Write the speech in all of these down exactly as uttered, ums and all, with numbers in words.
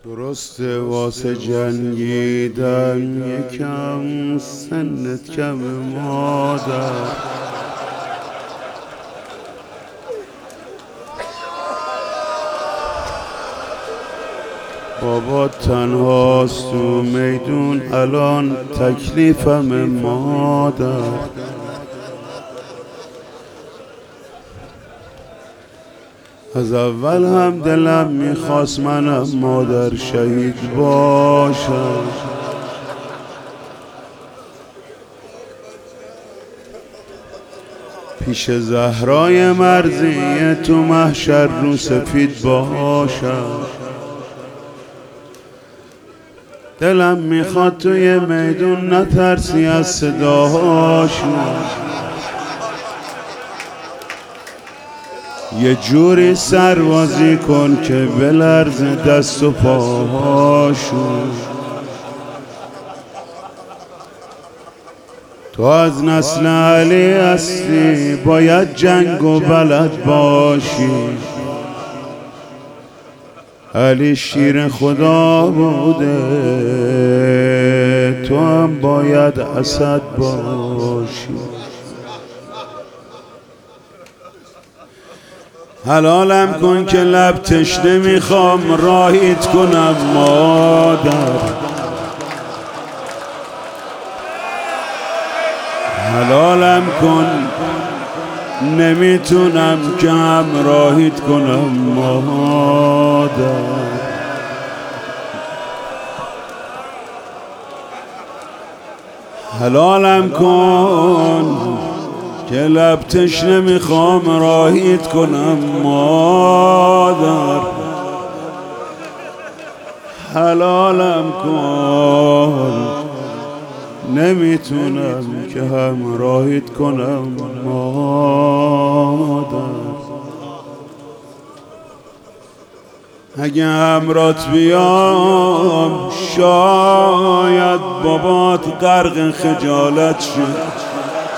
درسته واسه جنگیدن یکم سنت کم مادر، بابا تنهاست تو میدون الان تکلیفم مادر. از اول هم دلم میخواست منم مادر شهید باشم، پیش زهرای مرضیه تو محشر رو سفید باشم. دلم میخواد توی میدون نترسی از صداهاشون، یه جوری سربازی کن که بلرزه دست و پاهاشون. تو از نسل علی هستی باید جنگ و بلد باشی، علی شیر خدا بوده تو هم باید اسد باشی. حلالم کن که لب تشنه میخوام راهیت کنم مادر، حلالم کن نمیتونم که همراهیت کنم مادر. حلالم کن که لب تشنه میخوام راهیت کنم مادر، حلالم کن نمیتونم که همراهیت کنم مادر. اگه همرات بیام شاید بابات غرق خجالت شد،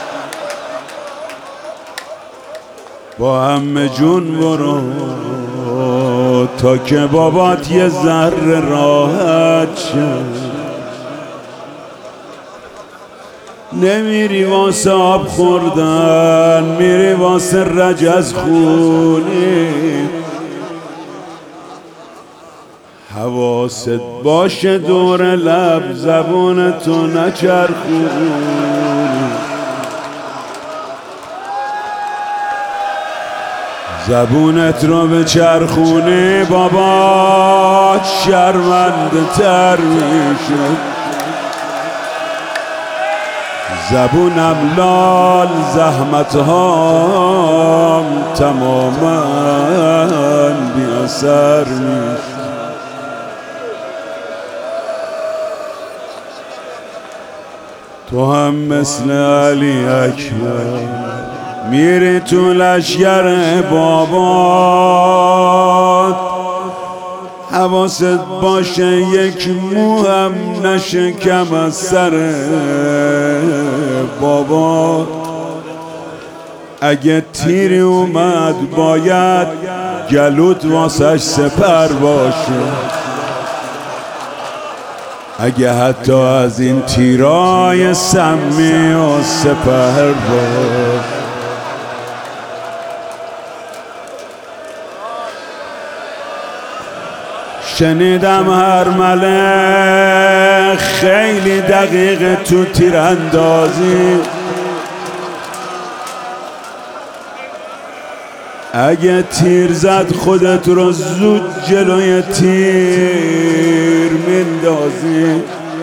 با همه جون برو تا که بابات یه ذره راحت شد. نمیری واسه آب خوردن میری واسه رجز خونی، حواست باشه دور لب زبونتو نچرخونی. زبونت رو به چرخونه بابا شرمنده تر میشه، زبونم لال زحمت هام تماما بی اثر میشه. تو هم مثل علی اکبر میری تو لشگر بابات، حواست باشه یک مو هم نشه کم از سر بابات. اگه تیری اومد باید گلوت واسش سپر باشه، اگه حتی از این تیرای سمی و سپر باشه. شنیدم هر ملک خیلی دقیق تو تیراندازی، اگه تیر زد خودت رو زود جلوی تیر میندازی.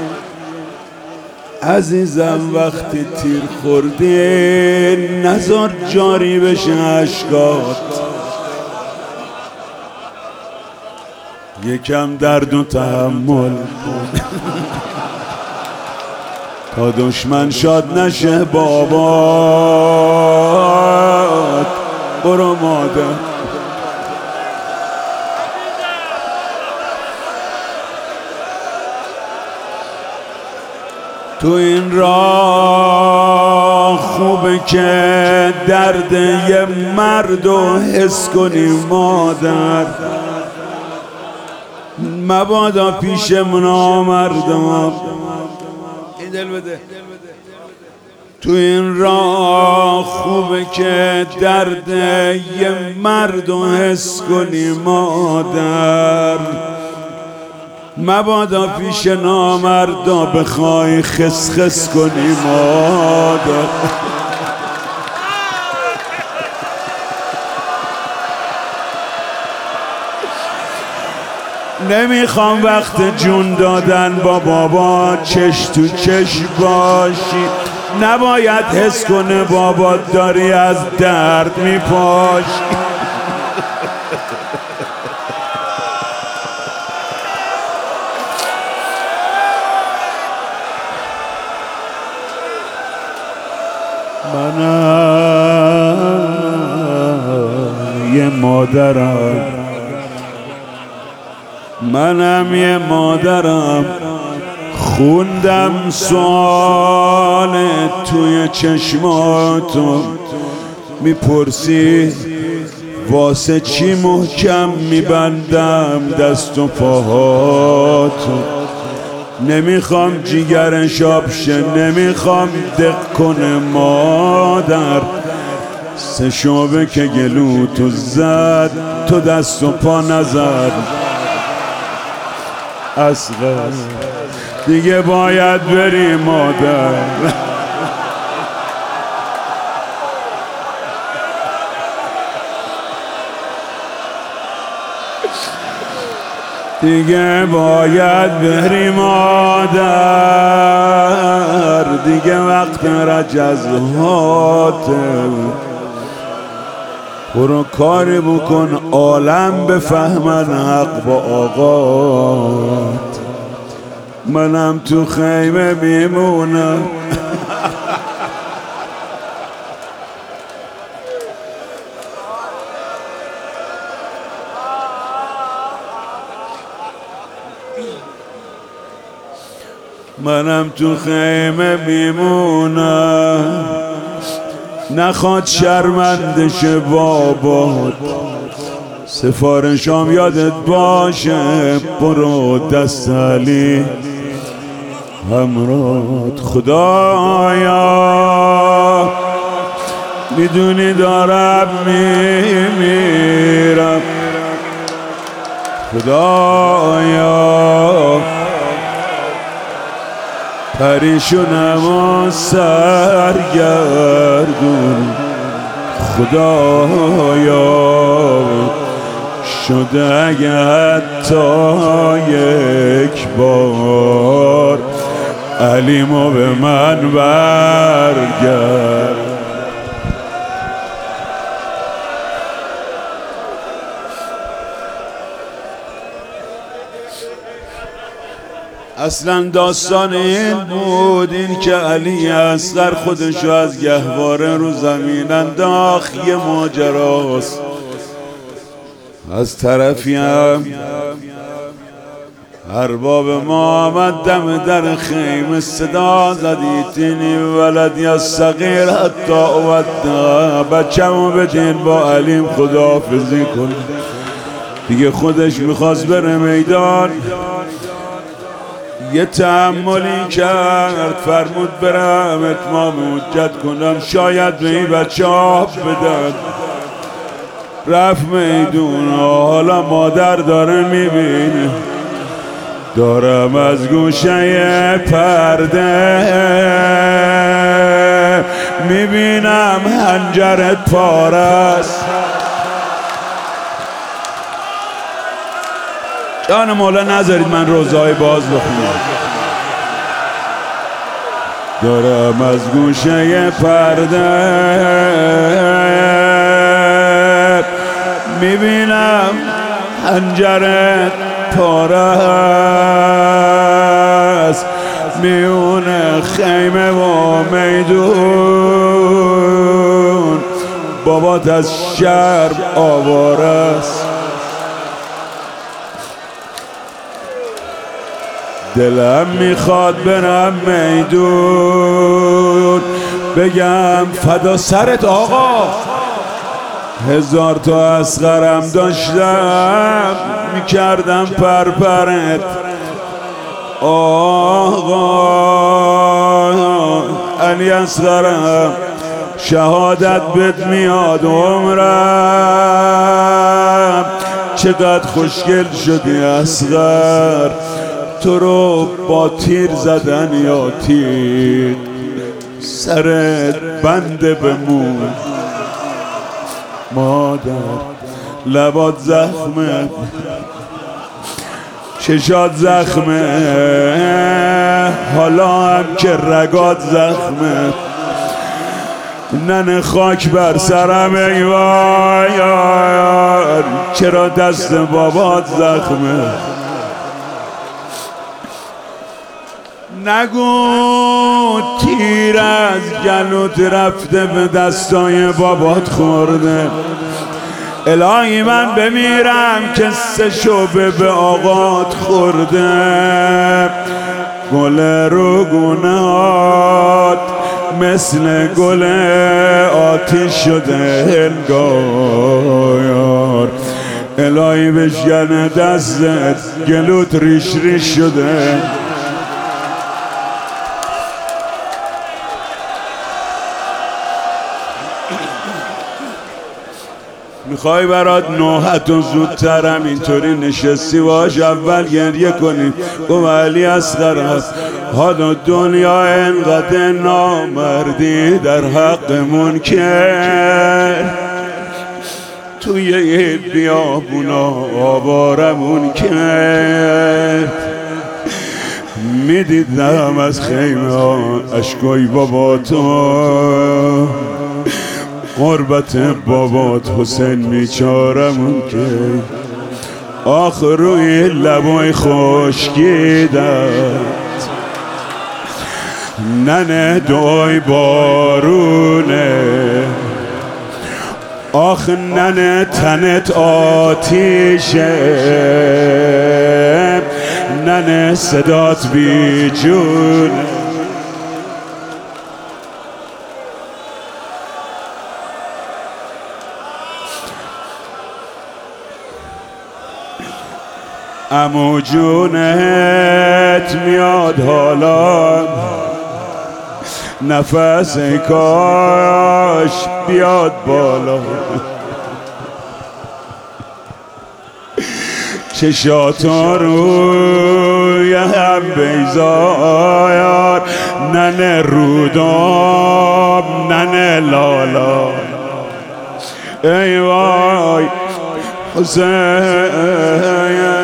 عزیزم وقتی تیر خوردی نذار جاری بشه اشکات، یکم درد و تحمل تا دشمن شاد نشه بابات. برو مادر تو این راه خوبه که درد یه مرد رو حس کنی مادر. مبادا پیش نامردم این دل بده تو این راه خوبه که درد یه مرد رو حس کنی مادر مبادا پیش نامردا بخوای خس خس کنی مادر نمیخوام وقت جون دادن با بابا چش تو چش باشی نباید حس کنه بابا داری از درد میپاشی منم یه مادرم منم یه مادرم خوندم سوال توی چشماتو میپرسی واسه چی محکم میبندم دست و پاهاتو نمیخوام جیگرش آب شه نمیخوام دق کنه مادر سه شعبه که گلو تو زد تو دست و پا نزد اصغر دیگه باید بری مادر دیگه باید بری مادر دیگه وقت رجزهاته برو کاری بکن عالم بفهمن حق با آقات منم تو خیمه میمونم منم تو خیمه میمونم نخواد شرمنده شه بابات سفارشام یادت باشه برو دست علی همرات خدایا میدونی دارم میمیرم خدایا پریشونم و سرگردون خدایا شده اگه حتی یک بار علیمو به من برگرد اصلا داستان این بود این که علی اصغر خودشو از گهواره رو زمین انداخت یه ماجراست از طرفی هم ارباب ما آمد دم در خیمه صدا زدیتینی ولدی از صغیر حتی اودع بچه‌مو بدین با علیم خداحافظی کن دیگه خودش میخواست بره میدان یه تحملی کرد فرمود برم اتمام حجت کنم شاید به این بچه آب بدن رفت میدون حالا مادر داره میبینه دارم از گوشه پرده میبینم حنجرت پارست جان مولا نذارید من روزهای باز بخونم دارم از گوشه پرده میبینم حنجرت پارست میونه خیمه و میدون بابات از شرم آوارست دلم میخواد برم میدون بگم فدا سرت آقا هزار تا اصغرم داشتم میکردم پرپرت آقا علی اصغرم شهادت بد میاد عمرم چقدر خوشگل شدی اصغر تو رو با تیر زدن یا تیر سرت بنده بمون مادر لبات زخمه چشات زخمه حالا هم که رگات زخمه ننه خاک بر سرم ای وای چرا دست بابات زخمه نگو تیر از گلوت رفته به دستای بابات خورده الهی من بمیرم که سه شعبه به آقات خورده گل رو گونهات مثل گل آتیش شده هنگار الهی بشکنه دستت گلوت ریش ریش شده میخوای برات نوحت و زودترم اینطوری نشستی باش اول گریه کنی گفت علی اصغر حالا دنیا انقدر نامردی در حقمون کرد توی این بیابونا آوارمون کرد میدیدم از خیمه ها اشکای بابا تو قربت بابات حسین میچارمون که آخر روی لبای خشکیدت ننه دعای بارونه آخ ننه تنت آتیشه ننه صدات بی جونه عمو جونت میاد حالا نفس کاش بیاد بالا چشاتا روی هم بیزار ننه روداب ننه لالا ای وای حسین